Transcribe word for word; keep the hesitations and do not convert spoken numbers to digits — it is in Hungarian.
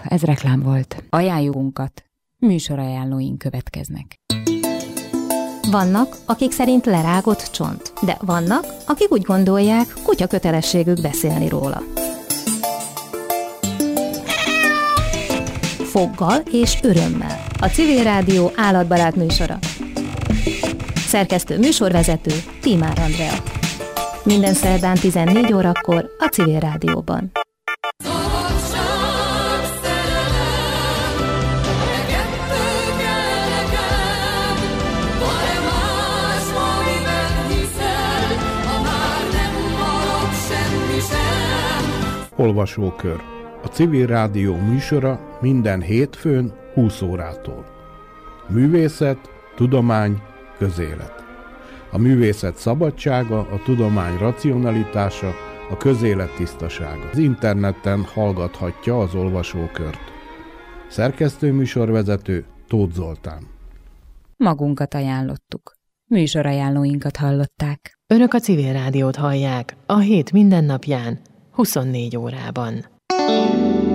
ez reklám volt. Ajánlónkat, műsorajánlóink következnek. Vannak, akik szerint lerágott csont, de vannak, akik úgy gondolják, kutya kötelességük beszélni róla. Foggal és örömmel. A Civil Rádió állatbarát műsora. Szerkesztő műsorvezető Tímár Andrea. Minden szerdán tizennégy órakor a Civil Rádióban. Olvasókör. A Civil Rádió műsora minden hétfőn húsz órától. Művészet, tudomány, közélet. A művészet szabadsága, a tudomány racionalitása, a közélet tisztasága. Az interneten hallgathatja az olvasókört. Szerkesztőműsorvezető Tóth Zoltán. Magunkat ajánlottuk. Műsorajánlóinkat hallották. Önök a Civil Rádiót hallják a hét minden napján, huszonnégy órában.